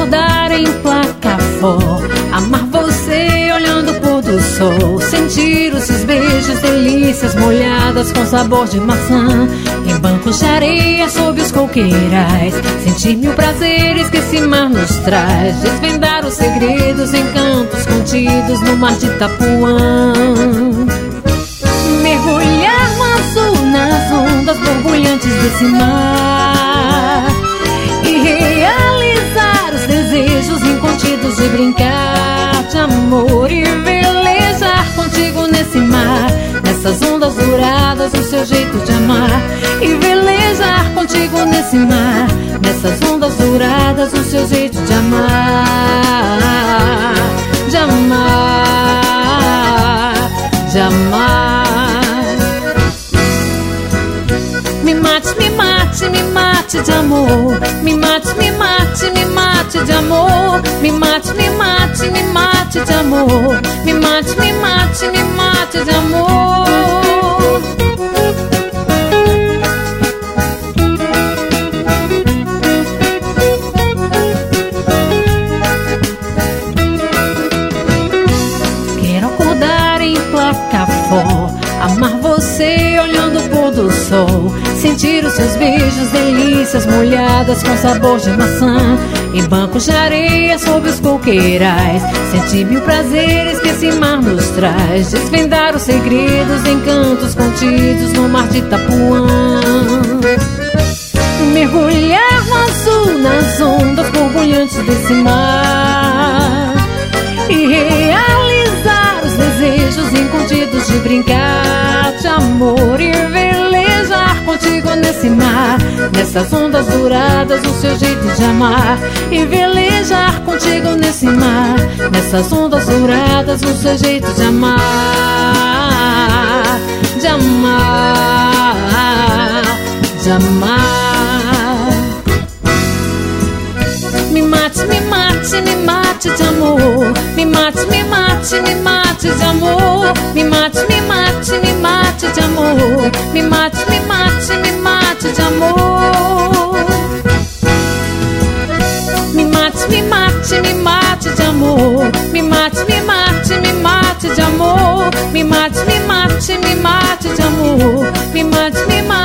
acordar em Placafó, amar você olhando o pôr do sol, sentir os seus beijos, delícias molhadas com sabor de maçã, em bancos de areia sob os coqueirais, sentir mil prazeres que esse mar nos traz, desvendar os segredos, encantos contidos no mar de Itapuã, mergulhar no azul nas ondas borbulhantes desse mar e realizar os desejos incontidos de brincar de amor e velejar contigo nesse mar, nessas ondas douradas, o seu jeito de amar e velejar contigo nesse mar, nessas ondas douradas, o seu jeito de amar, de amar, de amar. Me mate, me mate, me mate de amor, me mate, me mate, me mate de amor, me mate, me mate, me mate de amor, me mate, me mate, me mate de amor. Quero acordar em Placafó, amar você olhando o pôr do sol, sentir os seus beijos, delícias molhadas com sabor de maçã, em bancos de areia sob os coqueirais, sentir mil prazeres que esse mar nos traz, desvendar os segredos, encantos contidos no mar de Itapuã, mergulhar no azul nas ondas borbulhantes desse mar e realizar os desejos incontidos de brincar de amor e velejar contigo nesse mar, nessas ondas douradas, o seu jeito de amar e velejar contigo nesse mar, nessas ondas douradas, o seu jeito de amar, de amar, de amar. Me mate, me mate, me mate de amor, me mate, me mate, me mate de amor, me mate, me mate, me mate de amor, me mate, me mate, me mate de amor. Me mate, me mate, me mate de amor, me mate, me mate, me mate de amor, me mate, me mate, me mate de amor, me mate, me mate.